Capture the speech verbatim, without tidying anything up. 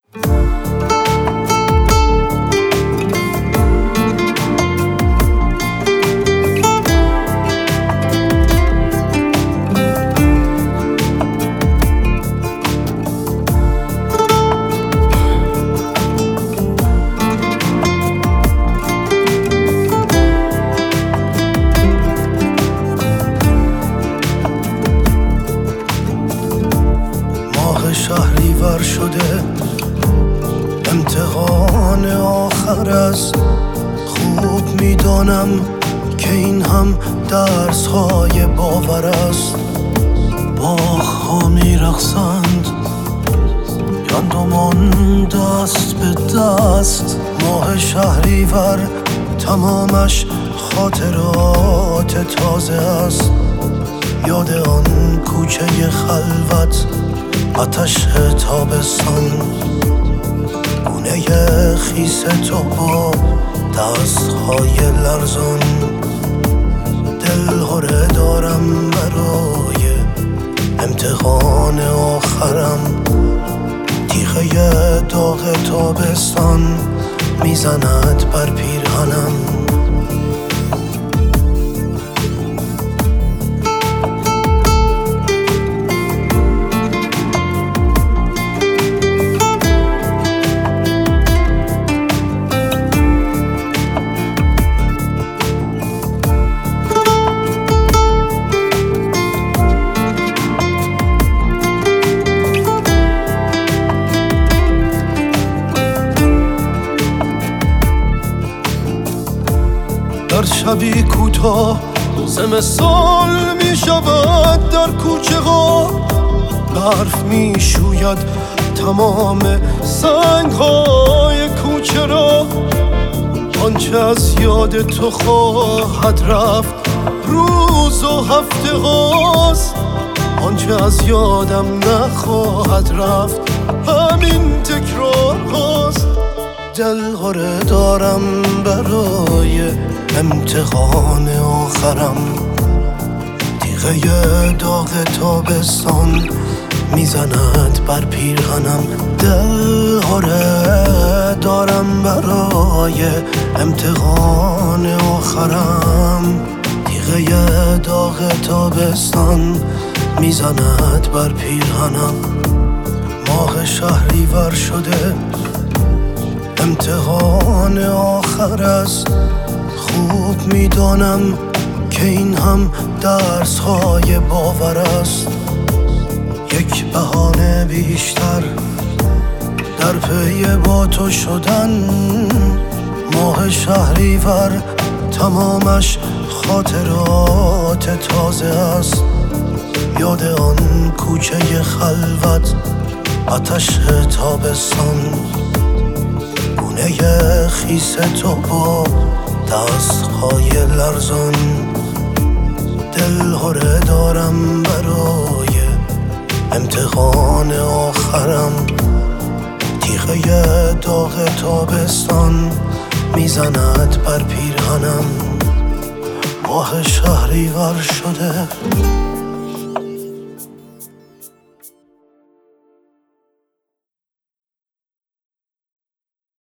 شهریور شده، امتحان آخر است. خوب میدانم که این هم درس های باور است. باغ ها میرقصند، گندمان دست به دست. ماه شهریور تمامش خاطرات تازه است. یاد آن کوچه خلوت، آتش تابستان، گونه خیس تو با دستهای لرزان. دلهره دارم برای امتحان آخرم. تیغه داغ تابستان میزند بر پیرهنم. در شبی کوتاه زمستان می شود، در کوچه ها برف می شوید تمام سنگ های کوچه را. آنچه از یاد تو خواهد رفت روز و هفته هاست، آنچه از یادم نخواهد رفت همین تکرار هاست. دلهره دارم برای امتحان آخرم. تیغه داغ تابستان میزند بر پیرهنم. دلهره دارم برای امتحان آخرم. تیغه داغ تابستان میزند بر پیرهنم. ماه شهریور شده، امتحان آخر است. خوب میدانم که این هم درس های باور است. یک بهانه بیشتر در پی با تو شدن. ماه شهریور تمامش خاطرات تازه است. یاد آن کوچه خلوت، آتش تابستان، گونه خیس تو با دستهای لرزان. دلهره دارم برای امتحان آخرم. تیغه داغ تابستان میزند بر پیرهنم. ماه شهریور شده،